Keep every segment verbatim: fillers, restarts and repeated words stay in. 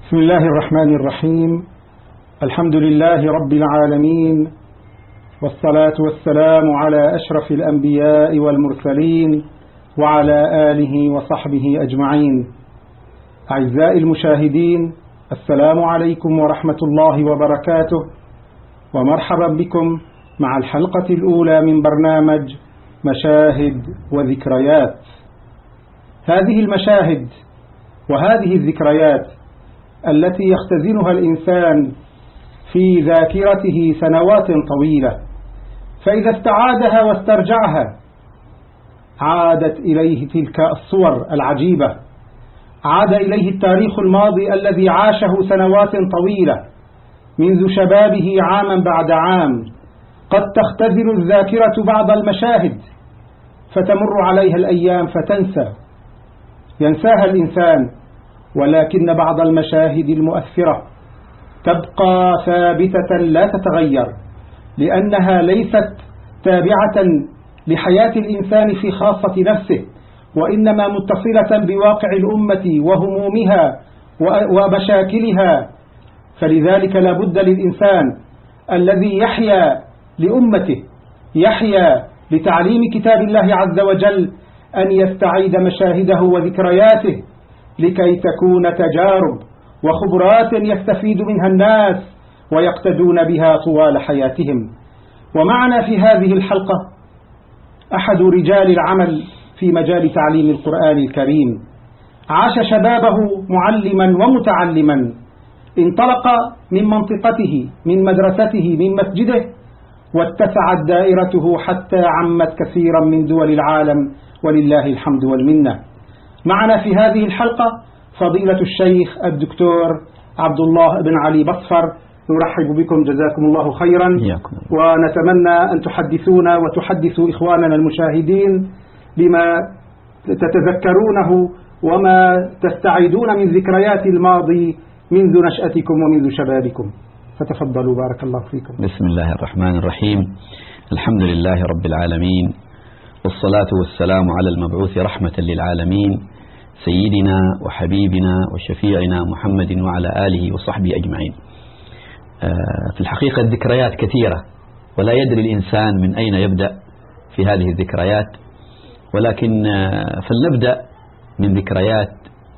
بسم الله الرحمن الرحيم. الحمد لله رب العالمين، والصلاة والسلام على أشرف الأنبياء والمرسلين وعلى آله وصحبه أجمعين. أعزائي المشاهدين، السلام عليكم ورحمة الله وبركاته، ومرحبا بكم مع الحلقة الأولى من برنامج مشاهد وذكريات. هذه المشاهد وهذه الذكريات التي يختزنها الإنسان في ذاكرته سنوات طويلة، فإذا استعادها واسترجعها عادت إليه تلك الصور العجيبة، عاد إليه التاريخ الماضي الذي عاشه سنوات طويلة منذ شبابه عاما بعد عام. قد تختزن الذاكرة بعض المشاهد فتمر عليها الأيام فتنسى، ينساها الإنسان، ولكن بعض المشاهد المؤثرة تبقى ثابتة لا تتغير، لأنها ليست تابعة لحياة الإنسان في خاصة نفسه، وإنما متصلة بواقع الأمة وهمومها ومشاكلها. فلذلك لا بد للإنسان الذي يحيا لأمته، يحيا لتعليم كتاب الله عز وجل، أن يستعيد مشاهده وذكرياته لكي تكون تجارب وخبرات يستفيد منها الناس ويقتدون بها طوال حياتهم. ومعنا في هذه الحلقة أحد رجال العمل في مجال تعليم القرآن الكريم، عاش شبابه معلما ومتعلما، انطلق من منطقته، من مدرسته، من مسجده، واتسعت دائرته حتى عمت كثيرا من دول العالم، ولله الحمد والمنة. معنا في هذه الحلقة فضيلة الشيخ الدكتور عبد الله بن علي بصفر. نرحب بكم، جزاكم الله خيرا، ونتمنى أن تحدثونا وتحدثوا إخواننا المشاهدين بما تتذكرونه وما تستعيدون من ذكريات الماضي منذ نشأتكم ومنذ شبابكم، فتفضلوا بارك الله فيكم. بسم الله الرحمن الرحيم. الحمد لله رب العالمين، والصلاة والسلام على المبعوث رحمة للعالمين سيدنا وحبيبنا وشفيعنا محمد وعلى آله وصحبه أجمعين. في الحقيقة الذكريات كثيرة، ولا يدري الإنسان من أين يبدأ في هذه الذكريات، ولكن فلنبدأ من ذكريات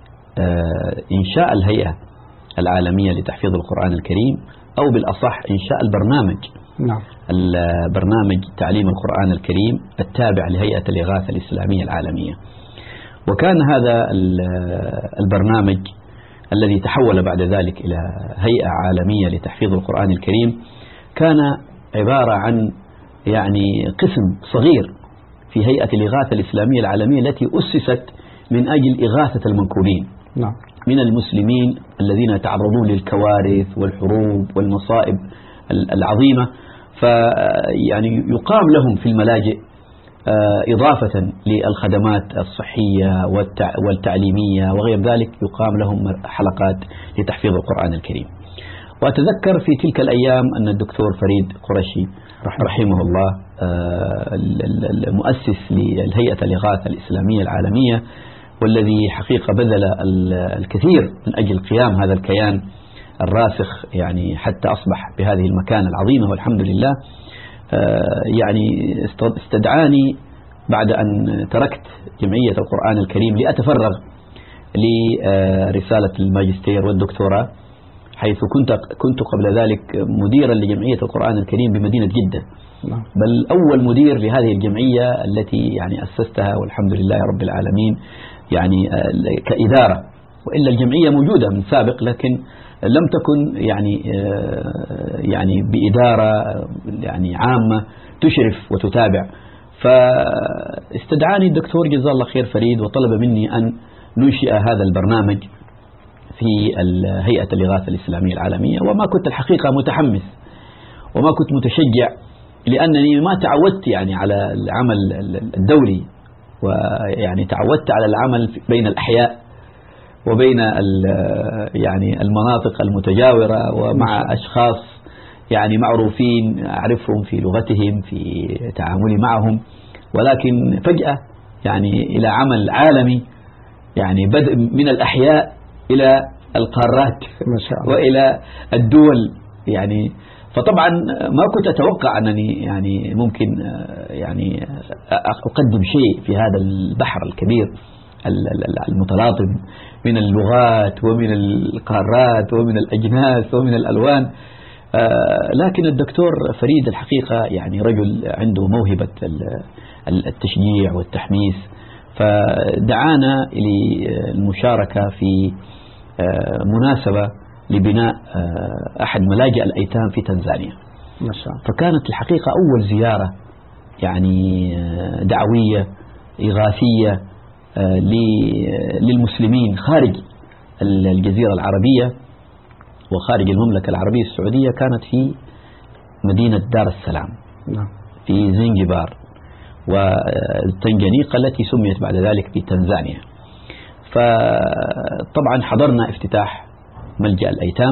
إنشاء الهيئة العالمية لتحفيظ القرآن الكريم، أو بالأصح إنشاء البرنامج نعم. البرنامج تعليم القرآن الكريم التابع لهيئة الإغاثة الإسلامية العالمية. وكان هذا البرنامج الذي تحول بعد ذلك إلى هيئة عالمية لتحفيظ القرآن الكريم كان عبارة عن يعني قسم صغير في هيئة الإغاثة الإسلامية العالمية التي أسست من أجل إغاثة المنكوبين نعم. من المسلمين الذين يتعرضون للكوارث والحروب والمصائب العظيمة، فيعني يقام لهم في الملاجئ إضافة للخدمات الصحية والتعليمية وغير ذلك، يقام لهم حلقات لتحفيظ القرآن الكريم. وأتذكر في تلك الأيام أن الدكتور فريد قرشي رحمه الله المؤسس للهيئة الإغاثة الإسلامية العالمية، والذي حقيقة بذل الكثير من أجل قيام هذا الكيان الراسخ يعني حتى أصبح بهذه المكانة العظيمة، والحمد لله. يعني استدعاني بعد أن تركت جمعية القرآن الكريم لأتفرغ لرسالة الماجستير والدكتوراه، حيث كنت كنت قبل ذلك مديرا لجمعية القرآن الكريم بمدينة جدة، بل أول مدير لهذه الجمعية التي يعني أسستها، والحمد لله رب العالمين، يعني كإدارة. وإلا الجمعية موجودة من سابق، لكن لم تكن يعني يعني بإدارة يعني عامة تشرف وتتابع. فاستدعاني الدكتور جزاه الله خير فريد وطلب مني أن ننشئ هذا البرنامج في هيئة الإغاثة الإسلامية العالمية. وما كنت الحقيقة متحمس وما كنت متشجع، لأنني ما تعودت يعني على العمل الدولي، ويعني تعودت على العمل بين الأحياء وبين يعني المناطق المتجاورة ومع أشخاص يعني معروفين أعرفهم في لغتهم في تعاملي معهم. ولكن فجأة يعني إلى عمل عالمي، يعني بدء من الأحياء إلى القارات ما شاء الله. وإلى الدول يعني. فطبعا ما كنت أتوقع أنني يعني ممكن يعني أقدم شيء في هذا البحر الكبير المتلاطم من اللغات ومن القارات ومن الأجناس ومن الألوان. لكن الدكتور فريد الحقيقة يعني رجل عنده موهبة التشجيع والتحميس، فدعانا للمشاركة في مناسبة لبناء أحد ملاجئ الأيتام في تنزانيا. ما شاء الله. فكانت الحقيقة أول زيارة يعني دعوية إغاثية للمسلمين خارج الجزيرة العربية وخارج المملكة العربية السعودية، كانت في مدينة دار السلام في زنجبار والتنجانيقة التي سميت بعد ذلك بتنزانيا. فطبعا حضرنا افتتاح ملجأ الأيتام،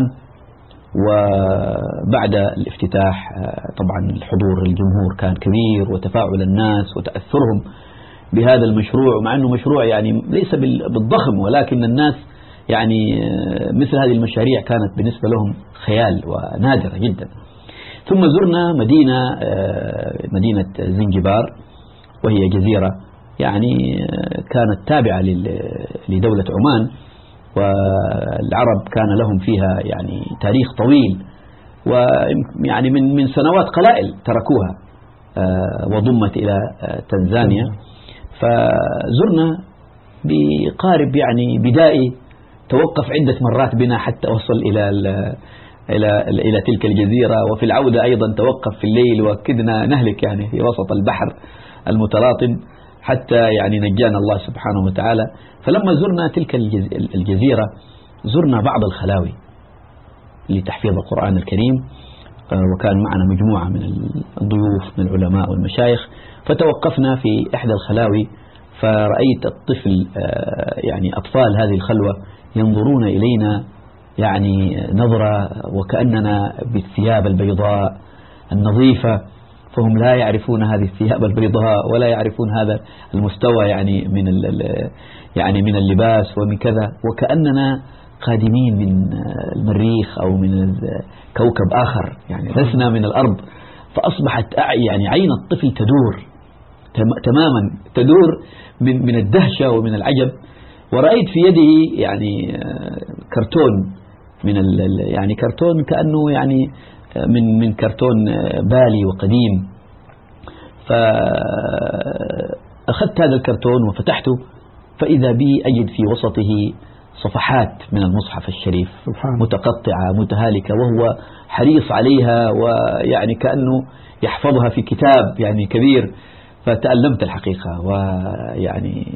وبعد الافتتاح طبعا الحضور الجمهور كان كبير وتفاعل الناس وتأثرهم بهذا المشروع، مع أنه مشروع يعني ليس بالضخم، ولكن الناس يعني مثل هذه المشاريع كانت بالنسبة لهم خيال ونادرة جدا. ثم زرنا مدينة مدينة زنجبار، وهي جزيرة يعني كانت تابعة لدولة عمان، والعرب كان لهم فيها يعني تاريخ طويل، ويعني من من سنوات قلائل تركوها وضمت إلى تنزانيا. فزرنا بقارب يعني بدائي، توقف عدة مرات بنا حتى وصل إلى إلى إلى تلك الجزيرة، وفي العودة أيضا توقف في الليل وكدنا نهلك يعني في وسط البحر المتلاطم، حتى يعني نجانا الله سبحانه وتعالى. فلما زرنا تلك الجزيرة زرنا بعض الخلاوي لتحفيظ القرآن الكريم، وكان معنا مجموعة من الضيوف من العلماء والمشايخ، فتوقفنا في إحدى الخلاوي فرأيت الطفل يعني أطفال هذه الخلوة ينظرون إلينا يعني نظرة وكأننا بالثياب البيضاء النظيفة، فهم لا يعرفون هذه الثياب البيضاء ولا يعرفون هذا المستوى يعني من يعني من اللباس ومن كذا، وكأننا قادمين من المريخ أو من كوكب آخر، يعني لسنا من الأرض. فأصبحت يعني عين الطفل تدور تماما، تدور من من الدهشة ومن العجب. ورأيت في يده يعني كرتون من يعني كرتون كأنه يعني من من كرتون بالي وقديم. فأخذت هذا الكرتون وفتحته، فإذا بي أجد في وسطه صفحات من المصحف الشريف متقطعة متهالكة، وهو حريص عليها ويعني كأنه يحفظها في كتاب يعني كبير. فتألمت الحقيقة ويعني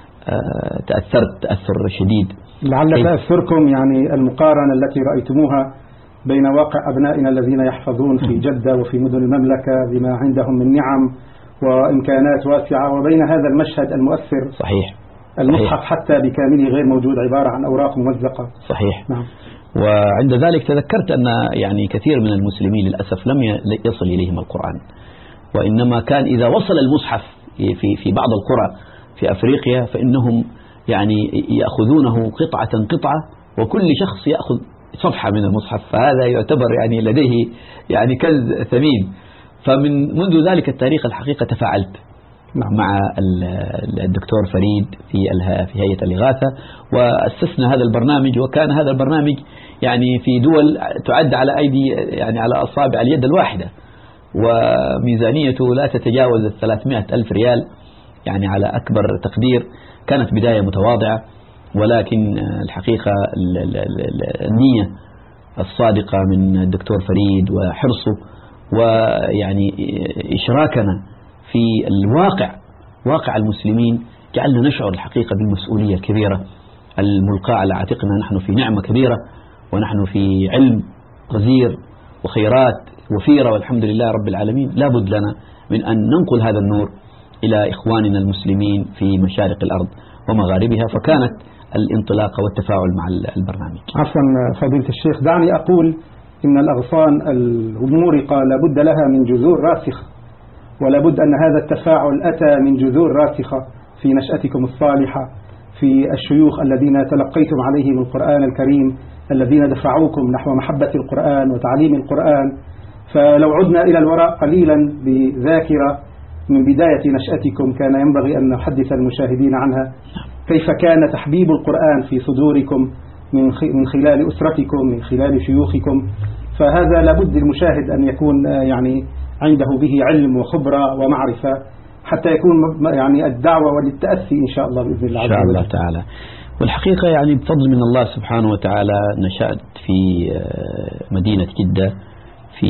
تأثرت تأثر شديد. لعل تأثركم يعني المقارنة التي رأيتموها بين واقع أبنائنا الذين يحفظون في جدة وفي مدن المملكة بما عندهم من نعم وإمكانات واسعة، وبين هذا المشهد المؤثر. صحيح. المصحف حتى بكامله غير موجود، عبارة عن أوراق ممزقة. صحيح. نعم. وعند ذلك تذكرت أن يعني كثير من المسلمين للأسف لم يصل إليهم القرآن، وإنما كان إذا وصل المصحف في في بعض القرى في أفريقيا فإنهم يعني يأخذونه قطعة قطعة، وكل شخص يأخذ صفحة من المصحف، فهذا يعتبر يعني لديه يعني كنز ثمين. فمن منذ ذلك التاريخ الحقيقة تفاعلت مع الدكتور فريد في في هيئة الإغاثة، وأسسنا هذا البرنامج. وكان هذا البرنامج يعني في دول تعد على أيدي يعني على أصابع اليد الواحدة، وميزانيته لا تتجاوز ثلاثمائة ألف ريال يعني على أكبر تقدير. كانت بداية متواضعة، ولكن الحقيقة النية الصادقة من الدكتور فريد وحرصه ويعني إشراكنا في الواقع واقع المسلمين جعلنا نشعر الحقيقة بالمسؤولية الكبيرة الملقاة على عاتقنا. نحن في نعمة كبيرة، ونحن في علم غزير وخيرات وفيرة والحمد لله رب العالمين. لا بد لنا من أن ننقل هذا النور إلى إخواننا المسلمين في مشارق الأرض ومغاربها. فكانت الانطلاقة والتفاعل مع البرنامج. عفوا فضيلة الشيخ، دعني أقول إن الأغصان المورقة لابد لها من جذور راسخة، ولابد أن هذا التفاعل أتى من جذور راسخة في نشأتكم الصالحة، في الشيوخ الذين تلقيتم عليهم القرآن الكريم، الذين دفعوكم نحو محبة القرآن وتعليم القرآن. فلو عدنا إلى الوراء قليلا بذاكرة من بداية نشأتكم كان ينبغي أن نحدث المشاهدين عنها، كيف كان تحبيب القرآن في صدوركم من خلال أسرتكم، من خلال شيوخكم. فهذا لابد المشاهد أن يكون يعني عنده به علم وخبرة ومعرفة حتى يكون يعني الدعوة وللتأسي إن شاء الله بإذن الله إن شاء الله تعالى. والحقيقة يعني بفضل من الله سبحانه وتعالى نشأت في مدينة جدة في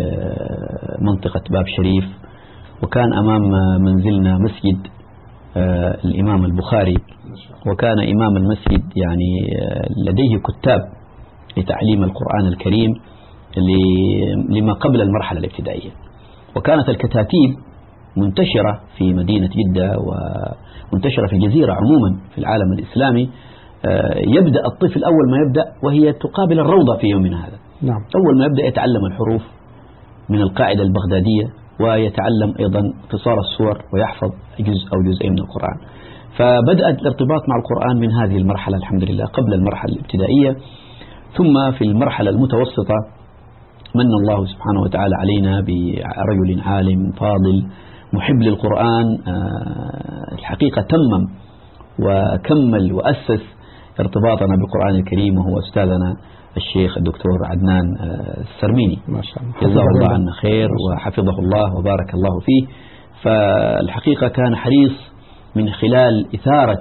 منطقة باب شريف، وكان أمام منزلنا مسجد الإمام البخاري، وكان إمام المسجد يعني لديه كتاب لتعليم القرآن الكريم لما قبل المرحلة الابتدائية، وكانت الكتاتيب منتشرة في مدينة جدة ومنتشرة في الجزيرة عموما في العالم الإسلامي. يبدأ الطفل أول ما يبدأ وهي تقابل الروضة في يومنا هذا. نعم. أول ما يبدأ يتعلم الحروف من القاعدة البغدادية، ويتعلم أيضا قصار السور ويحفظ جزء أو جزئين من القرآن. فبدأت الارتباط مع القرآن من هذه المرحلة الحمد لله قبل المرحلة الابتدائية. ثم في المرحلة المتوسطة من الله سبحانه وتعالى علينا برجل عالم فاضل محب للقرآن، الحقيقة تمم وكمل وأسس ارتباطنا بالقرآن الكريم، وهو أستاذنا الشيخ الدكتور عدنان السرميني، ما شاء الله، جزاه الله عنا خير وحفظه الله وبارك الله فيه. فالحقيقة كان حريص من خلال إثارة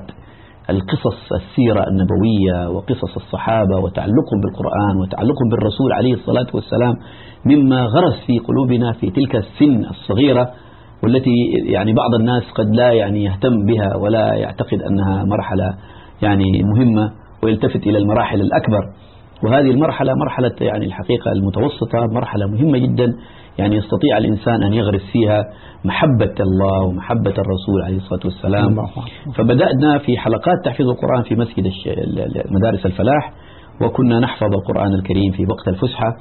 القصص السيرة النبوية وقصص الصحابة وتعلقهم بالقرآن وتعلقهم بالرسول عليه الصلاة والسلام، مما غرس في قلوبنا في تلك السن الصغيرة، والتي يعني بعض الناس قد لا يعني يهتم بها ولا يعتقد أنها مرحلة يعني مهمة ويلتفت إلى المراحل الأكبر. وهذه المرحلة مرحلة يعني الحقيقة المتوسطة مرحلة مهمة جدا، يعني يستطيع الإنسان أن يغرس فيها محبة الله ومحبة الرسول عليه الصلاة والسلام. فبدأنا في حلقات تحفيظ القرآن في مسجد مدارس الفلاح، وكنا نحفظ القرآن الكريم في وقت الفسحة.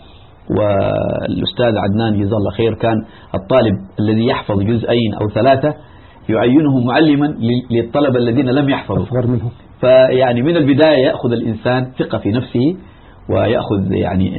والأستاذ عدنان جزاه الله خير كان الطالب الذي يحفظ جزئين أو ثلاثة يعينه معلما للطلبة الذين لم يحفظوا، فيعني من البداية يأخذ الإنسان ثقة في نفسه ويأخذ يعني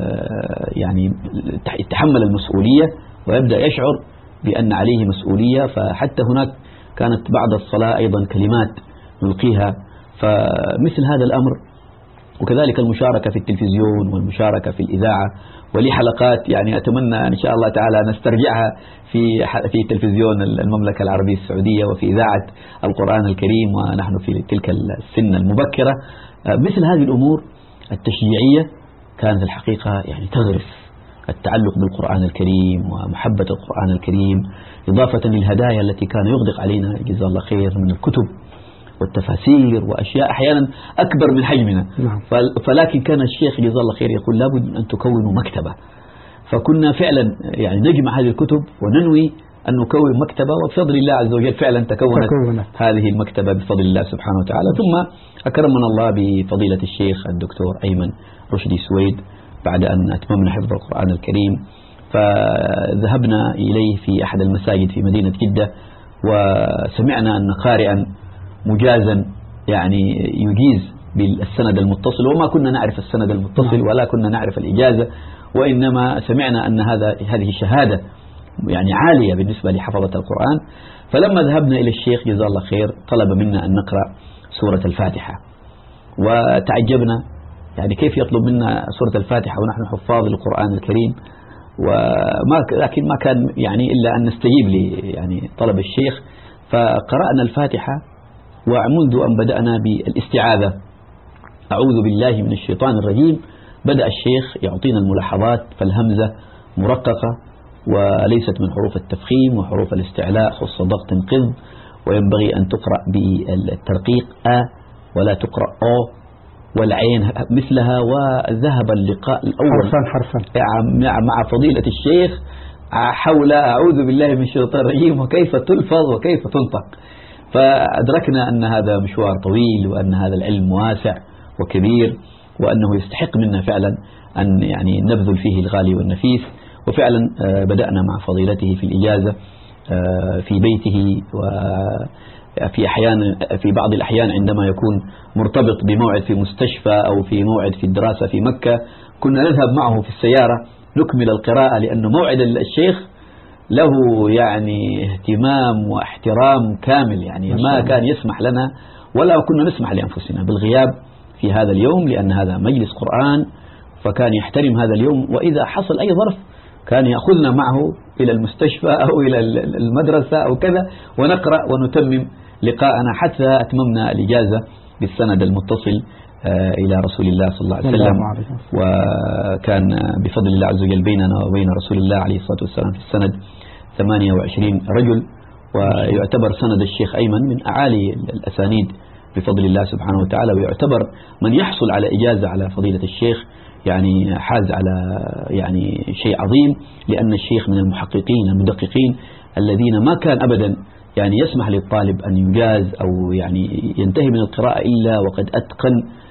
يعني يتحمل المسؤولية ويبدأ يشعر بأن عليه مسؤولية. فحتى هناك كانت بعد الصلاة أيضا كلمات نلقيها، فمثل هذا الأمر. وكذلك المشاركة في التلفزيون والمشاركة في الإذاعة، ولي حلقات يعني أتمنى إن شاء الله تعالى نسترجعها في في تلفزيون المملكة العربية السعودية وفي إذاعة القرآن الكريم ونحن في تلك السن المبكرة. مثل هذه الأمور التشجيعية كانت الحقيقة يعني تغرس التعلق بالقرآن الكريم ومحبة القرآن الكريم، إضافة للهدايا التي كان يغدق علينا جزاه الله خير من الكتب والتفاسير وأشياء أحيانا أكبر من حجمنا. نعم. فلكن كان الشيخ جزاه الله خير يقول لابد أن تكونوا مكتبة، فكنا فعلا يعني نجمع هذه الكتب وننوي أن نكون مكتبة، وبفضل الله عز وجل فعلا تكونت, تكونت هذه المكتبة بفضل الله سبحانه وتعالى. ثم أكرمنا الله بفضيلة الشيخ الدكتور أيمن رشدي سويد بعد أن أتممنا حفظ القرآن الكريم، فذهبنا إليه في أحد المساجد في مدينة جدة، وسمعنا أن قارئا مجازا يعني يجيز بالسند المتصل، وما كنا نعرف السند المتصل ولا كنا نعرف الإجازة، وإنما سمعنا أن هذا هذه شهادة يعني عالية بالنسبة لحفظة القرآن. فلما ذهبنا إلى الشيخ جزاه الله خير طلب منا أن نقرأ سورة الفاتحة، وتعجبنا يعني كيف يطلب منا سورة الفاتحة ونحن حفاظ للقرآن الكريم، وما لكن ما كان يعني إلا أن نستجيب لي يعني طلب الشيخ. فقرأنا الفاتحة، ومنذ أن بدأنا بالاستعاذة أعوذ بالله من الشيطان الرجيم بدأ الشيخ يعطينا الملاحظات، فالهمزة مرققة وليست من حروف التفخيم وحروف الاستعلاء، خص ضغط قذ، وينبغي أن تقرأ بالترقيق أ ولا تقرأ أو، والعين مثلها. وذهب اللقاء الأول حرفا حرفا مع فضيلة الشيخ حول أعوذ بالله من الشيطان الرجيم وكيف تلفظ وكيف تنطق. فأدركنا أن هذا مشوار طويل، وأن هذا العلم واسع وكبير، وأنه يستحق منا فعلا أن يعني نبذل فيه الغالي والنفيس. وفعلا بدأنا مع فضيلته في الإجازة في بيته، وفي أحيان في بعض الأحيان عندما يكون مرتبط بموعد في مستشفى أو في موعد في الدراسة في مكة كنا نذهب معه في السيارة نكمل القراءة، لأن موعد الشيخ له يعني اهتمام واحترام كامل، يعني ما كان يسمح لنا ولا كنا نسمح لأنفسنا بالغياب في هذا اليوم، لأن هذا مجلس قرآن، فكان يحترم هذا اليوم، وإذا حصل أي ظرف كان يأخذنا معه إلى المستشفى أو إلى المدرسة أو كذا ونقرأ ونتمم لقاءنا حتى أتممنا الإجازة بالسند المتصل إلى رسول الله صلى الله عليه وسلم. وكان بفضل الله عز وجل بيننا وبين رسول الله عليه الصلاة والسلام في السند ثمانية وعشرين رجل، ويعتبر سند الشيخ أيمن من أعالي الأسانيد بفضل الله سبحانه وتعالى، ويعتبر من يحصل على إجازة على فضيلة الشيخ يعني حاز على يعني شيء عظيم، لأن الشيخ من المحققين المدققين الذين ما كان أبدا يعني يسمح للطالب أن يجاز أو يعني ينتهي من القراءة إلا وقد أتقن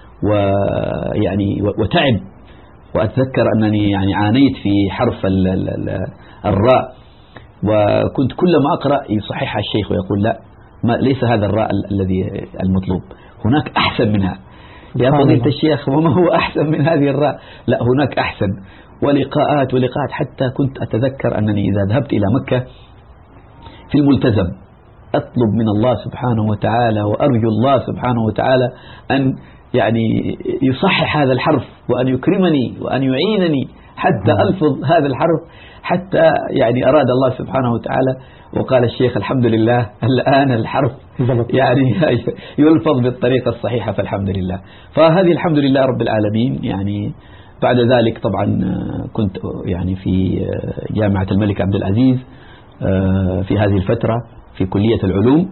ويعني وتعب. وأتذكر أنني يعني عانيت في حرف ال ال ال الراء، وكنت كلما أقرأ يصححها الشيخ ويقول لا، ما ليس هذا الراء الذي المطلوب، هناك أحسن منها يا فضيلة الشيخ، وما هو أحسن من هذه الراء؟ لا، هناك أحسن. ولقاءات ولقاءات حتى كنت أتذكر أنني إذا ذهبت إلى مكة في الملتزم أطلب من الله سبحانه وتعالى وأرجو الله سبحانه وتعالى أن يعني يصحح هذا الحرف، وأن يكرمني وأن يعينني حتى ألفظ هذا الحرف، حتى يعني أراد الله سبحانه وتعالى وقال الشيخ الحمد لله الآن الحرف يعني يلفظ بالطريقة الصحيحة، فالحمد لله. فهذه الحمد لله رب العالمين. يعني بعد ذلك طبعا كنت يعني في جامعة الملك عبد العزيز في هذه الفترة في كلية العلوم،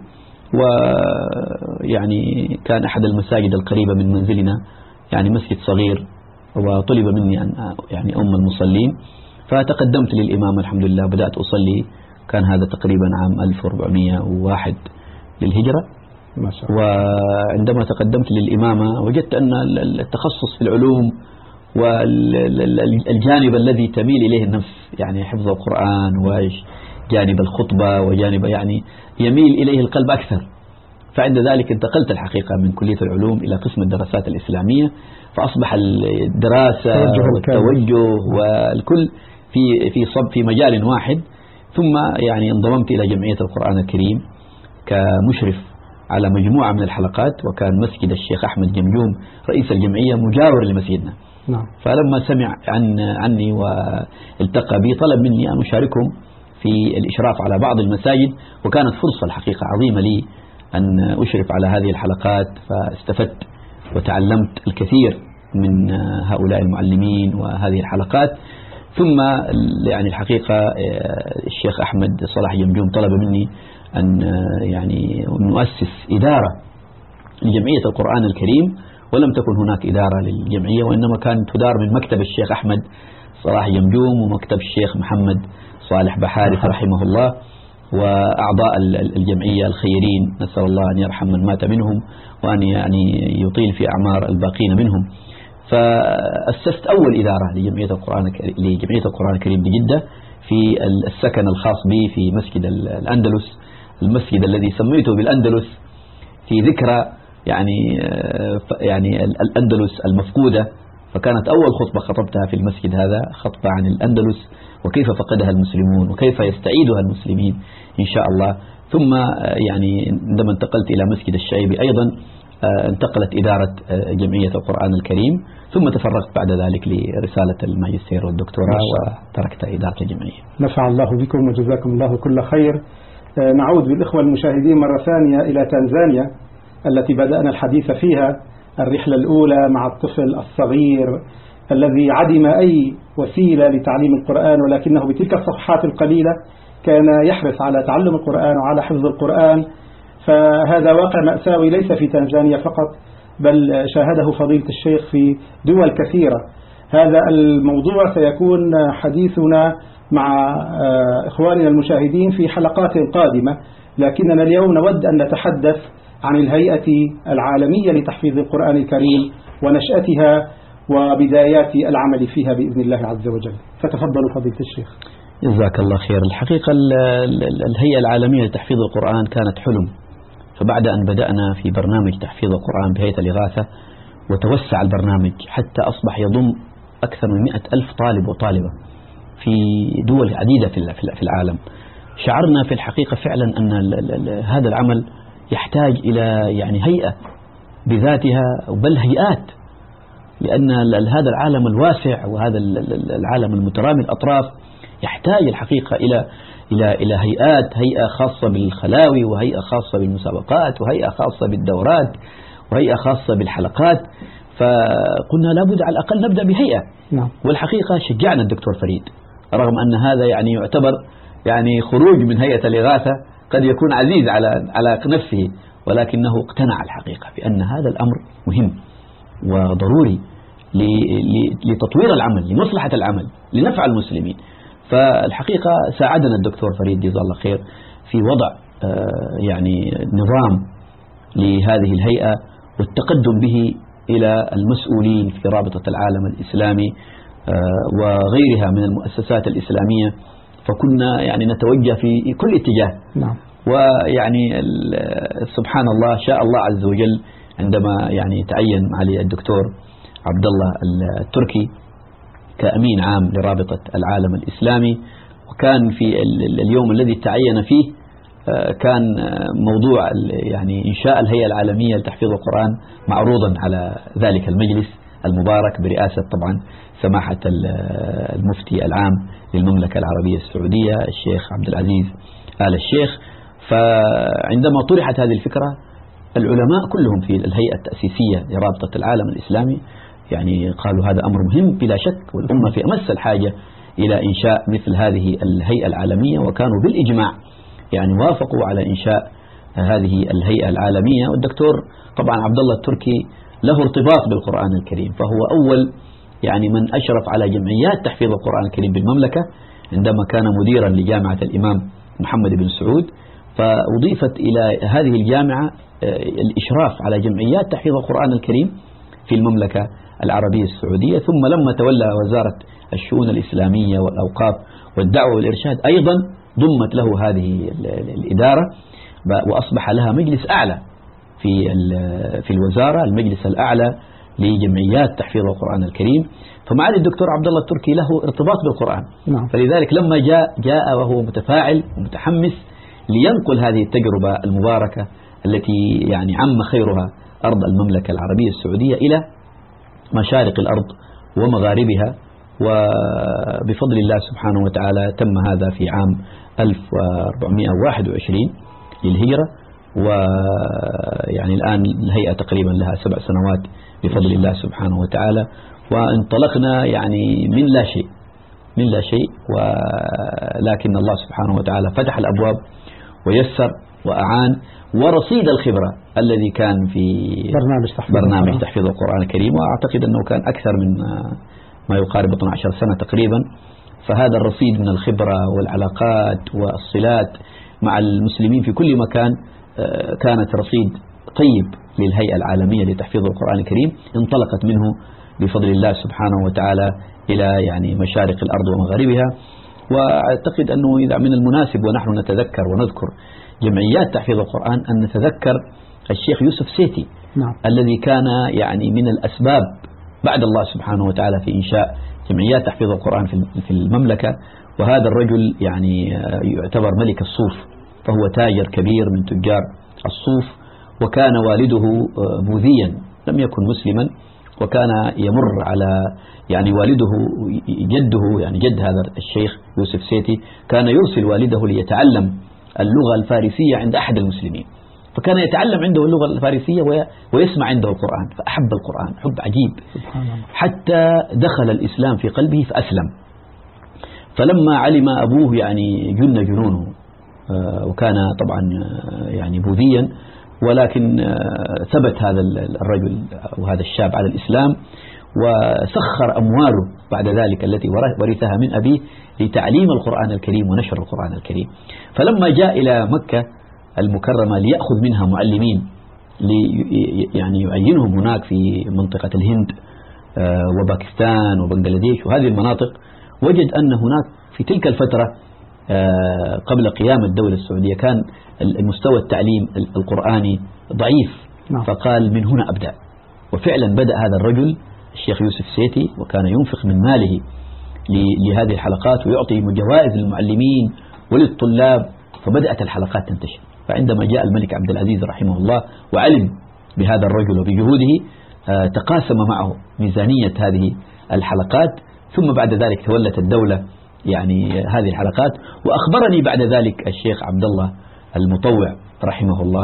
ويعني كان أحد المساجد القريبة من منزلنا يعني مسجد صغير، وطلب مني أن يعني أم المصلين، فتقدمت للإمام الحمد لله، بدأت أصلي، كان هذا تقريبا عام ألف وأربعمئة وواحد للهجرة. ما شاء الله. وعندما تقدمت للإمامة وجدت أن التخصص في العلوم والجانب الذي تميل إليه النفس يعني حفظ القرآن وجانب الخطبة وجانب يعني يميل إليه القلب أكثر، فعند ذلك انتقلت الحقيقة من كلية العلوم إلى قسم الدراسات الإسلامية، فأصبح الدراسة والتوجه والكل في في صب في مجال واحد. ثم يعني انضممت إلى جمعية القرآن الكريم كمشرف على مجموعة من الحلقات، وكان مسجد الشيخ أحمد جمجوم رئيس الجمعية مجاور لمسجدنا. نعم. فلما سمع عن عني والتقى بي طلب مني أن أشاركهم في الإشراف على بعض المساجد، وكانت فرصة الحقيقة عظيمة لي أن أشرف على هذه الحلقات، فاستفدت وتعلمت الكثير من هؤلاء المعلمين وهذه الحلقات. ثم يعني الحقيقة الشيخ أحمد صلاح جمجوم طلب مني أن يعني نؤسس إدارة لجمعية القرآن الكريم، ولم تكن هناك إدارة للجمعية، وإنما كانت تدار من مكتب الشيخ أحمد صلاح جمجوم ومكتب الشيخ محمد صالح بحارث رحمه الله، وأعضاء الجمعية الخيرين، نسأل الله أن يرحم من مات منهم وأن يعني يطيل في أعمار الباقين منهم. فأسست أول إدارة لجمعية القرآن لجمعية القرآن الكريم بجدة في السكن الخاص بي في مسجد الأندلس، المسجد الذي سميته بالأندلس في ذكرى يعني يعني الأندلس المفقودة، فكانت أول خطبة خطبتها في المسجد هذا خطبة عن الأندلس وكيف فقدها المسلمون وكيف يستعيدها المسلمين إن شاء الله. ثم يعني عندما انتقلت إلى مسجد الشعيبي أيضا انتقلت إدارة جمعية القرآن الكريم، ثم تفرغت بعد ذلك لرسالة الماجستير والدكتوراه وتركت إدارة الجمعية. نفع الله بكم وجزاكم الله كل خير. نعود بالإخوة المشاهدين مرة ثانية إلى تنزانيا التي بدأنا الحديث فيها، الرحلة الأولى مع الطفل الصغير الذي عدم أي وسيلة لتعليم القرآن، ولكنه بتلك الصفحات القليلة كان يحرص على تعلم القرآن وعلى حفظ القرآن. فهذا واقع مأساوي ليس في تنزانيا فقط، بل شاهده فضيلة الشيخ في دول كثيرة. هذا الموضوع سيكون حديثنا مع إخواننا المشاهدين في حلقات قادمة، لكننا اليوم نود أن نتحدث عن الهيئة العالمية لتحفيظ القرآن الكريم ونشأتها وبدايات العمل فيها بإذن الله عز وجل. فتفضلوا فضيلة الشيخ. جزاك الله خير. الحقيقة الهيئة العالمية لتحفيظ القرآن كانت حلم، فبعد أن بدأنا في برنامج تحفيظ القرآن بهيئة الإغاثة وتوسع البرنامج حتى أصبح يضم أكثر من مئة ألف طالب وطالبة في دول عديدة في العالم، شعرنا في الحقيقة فعلا أن هذا العمل يحتاج إلى يعني هيئة بذاتها بل هيئات، لأن هذا العالم الواسع وهذا العالم المترامي الأطراف يحتاج الحقيقة إلى إلى إلى هيئات، هيئة خاصة بالخلاوي، وهيئة خاصة بالمسابقات، وهيئة خاصة بالدورات، وهيئة خاصة بالحلقات. فقلنا لابد على الأقل نبدأ بهيئة. نعم. والحقيقة شجعنا الدكتور فريد، رغم أن هذا يعني يعتبر يعني خروج من هيئة الإغاثة قد يكون عزيز على على نفسه، ولكنه اقتنع الحقيقة بأن هذا الأمر مهم وضروري لتطوير العمل، لمصلحة العمل، لنفع المسلمين. فالحقيقة ساعدنا الدكتور فريد جزاه الله خير في وضع يعني نظام لهذه الهيئة والتقدم به إلى المسؤولين في رابطة العالم الإسلامي وغيرها من المؤسسات الإسلامية، فكنا يعني نتوجه في كل اتجاه. نعم. ويعني سبحان الله شاء الله عز وجل عندما يعني تعين معالي الدكتور عبد الله التركي كأمين عام لرابطة العالم الإسلامي، وكان في اليوم الذي تعين فيه كان موضوع يعني إنشاء الهيئة العالمية لتحفيظ القرآن معروضا على ذلك المجلس المبارك برئاسة طبعا سماحة المفتي العام للمملكة العربية السعودية الشيخ عبد العزيز آل الشيخ. فعندما طرحت هذه الفكرة العلماء كلهم في الهيئة التأسيسية لرابطة العالم الإسلامي يعني قالوا هذا أمر مهم بلا شك، والأمة في أمس الحاجة إلى إنشاء مثل هذه الهيئة العالمية، وكانوا بالإجماع يعني وافقوا على إنشاء هذه الهيئة العالمية. والدكتور طبعا عبد الله التركي له ارتباط بالقرآن الكريم، فهو أول يعني من أشرف على جمعيات تحفيظ القرآن الكريم بالمملكة عندما كان مديرا لجامعة الإمام محمد بن سعود، فأضيفت إلى هذه الجامعة الإشراف على جمعيات تحفيظ القرآن الكريم في المملكة العربية السعودية. ثم لما تولى وزارة الشؤون الإسلامية والأوقاف والدعوة والإرشاد أيضا ضمت له هذه الإدارة، وأصبح لها مجلس أعلى في في الوزارة، المجلس الأعلى لجمعيات تحفيظ القرآن الكريم. فمعالي الدكتور عبد الله التركي له ارتباط بالقرآن. نعم. فلذلك لما جاء جاء وهو متفاعل ومتحمس لينقل هذه التجربة المباركة التي يعني عم خيرها أرض المملكة العربية السعودية إلى مشارق الأرض ومغاربها. وبفضل الله سبحانه وتعالى تم هذا في عام ألف وأربعمئة وواحد وعشرين للهجرة، ويعني الآن الهيئة تقريبا لها سبع سنوات بفضل الله سبحانه وتعالى، وانطلقنا يعني من لا شيء من لا شيء ولكن الله سبحانه وتعالى فتح الأبواب ويسر وأعان، ورصيد الخبرة الذي كان في برنامج تحفيظ, برنامج تحفيظ القرآن الكريم، وأعتقد أنه كان أكثر من ما يقارب اثنتي عشرة سنة تقريبا. فهذا الرصيد من الخبرة والعلاقات والصلات مع المسلمين في كل مكان كانت رصيد طيب للهيئة العالمية لتحفيظ القرآن الكريم، انطلقت منه بفضل الله سبحانه وتعالى إلى يعني مشارق الأرض ومغاربها. وأعتقد أنه إذا من المناسب ونحن نتذكر ونذكر جمعيات تحفيظ القرآن أن نتذكر الشيخ يوسف سيتي. نعم. الذي كان يعني من الأسباب بعد الله سبحانه وتعالى في إنشاء جمعيات تحفيظ القرآن في المملكة. وهذا الرجل يعني يعتبر ملك الصوف، فهو تاجر كبير من تجار الصوف، وكان والده بوذيا لم يكن مسلما، وكان يمر على يعني والده جده يعني جد هذا الشيخ يوسف سيتي كان يرسل والده ليتعلم اللغة الفارسية عند أحد المسلمين، فكان يتعلم عنده اللغة الفارسية ويسمع عنده القرآن، فأحب القرآن حب عجيب حتى دخل الإسلام في قلبه فأسلم. فلما علم أبوه يعني جن جنونه، وكان طبعا يعني بوذيا، ولكن ثبت هذا الرجل وهذا الشاب على الإسلام، وسخر أمواله بعد ذلك التي ورثها من أبيه لتعليم القرآن الكريم ونشر القرآن الكريم. فلما جاء إلى مكة المكرمة ليأخذ منها معلمين يعني يعينهم هناك في منطقة الهند وباكستان وبنغلاديش وهذه المناطق، وجد أن هناك في تلك الفترة قبل قيام الدولة السعودية كان المستوى التعليم القرآني ضعيف، فقال من هنا أبدأ. وفعلا بدأ هذا الرجل الشيخ يوسف سيتي، وكان ينفق من ماله لهذه الحلقات ويعطي جوائز للمعلمين وللطلاب، فبدأت الحلقات تنتشر. فعندما جاء الملك عبد العزيز رحمه الله وعلم بهذا الرجل وبجهوده تقاسم معه ميزانية هذه الحلقات، ثم بعد ذلك تولت الدولة يعني هذه الحلقات. وأخبرني بعد ذلك الشيخ عبد الله المطوع رحمه الله،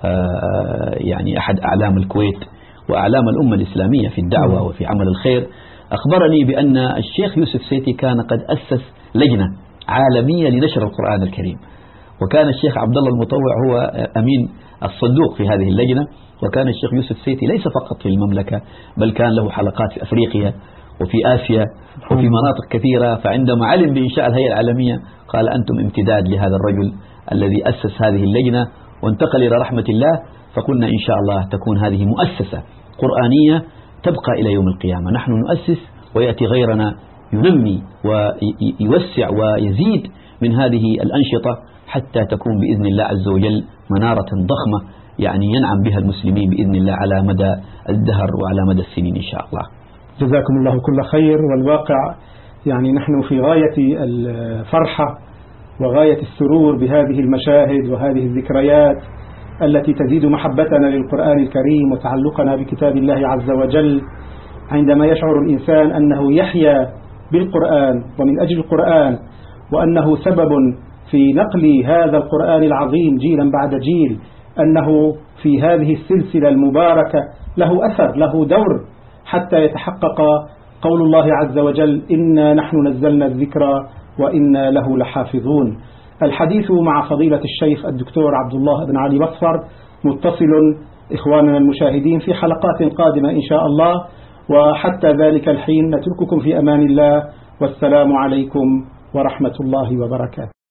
يعني أحد أعلام الكويت وأعلام الأمة الإسلامية في الدعوة وفي عمل الخير، أخبرني بأن الشيخ يوسف سيتي كان قد أسس لجنة عالمية لنشر القرآن الكريم، وكان الشيخ عبد الله المطوع هو أمين الصندوق في هذه اللجنة. وكان الشيخ يوسف سيتي ليس فقط في المملكة، بل كان له حلقات في أفريقيا وفي آسيا وفي مناطق كثيرة. فعندما علم بإنشاء الهيئة العالمية قال أنتم امتداد لهذا الرجل الذي أسس هذه اللجنة وانتقل إلى رحمة الله. فقلنا إن شاء الله تكون هذه مؤسسة قرآنية تبقى إلى يوم القيامة. نحن نؤسس ويأتي غيرنا ينمي ويوسع ويزيد من هذه الأنشطة حتى تكون بإذن الله عز وجل منارة ضخمة يعني ينعم بها المسلمين بإذن الله على مدى الدهر وعلى مدى السنين إن شاء الله. جزاكم الله كل خير. والواقع يعني نحن في غاية الفرحة وغاية السرور بهذه المشاهد وهذه الذكريات التي تزيد محبتنا للقرآن الكريم وتعلقنا بكتاب الله عز وجل، عندما يشعر الإنسان أنه يحيا بالقرآن ومن أجل القرآن، وأنه سبب في نقل هذا القرآن العظيم جيلا بعد جيل، أنه في هذه السلسلة المباركة له أثر له دور حتى يتحقق قول الله عز وجل إنا نحن نزلنا الذكر وإنا له لحافظون. الحديث مع فضيلة الشيخ الدكتور عبد الله بن علي مصفر متصل إخواننا المشاهدين في حلقات قادمة إن شاء الله، وحتى ذلك الحين نترككم في أمان الله، والسلام عليكم ورحمة الله وبركاته.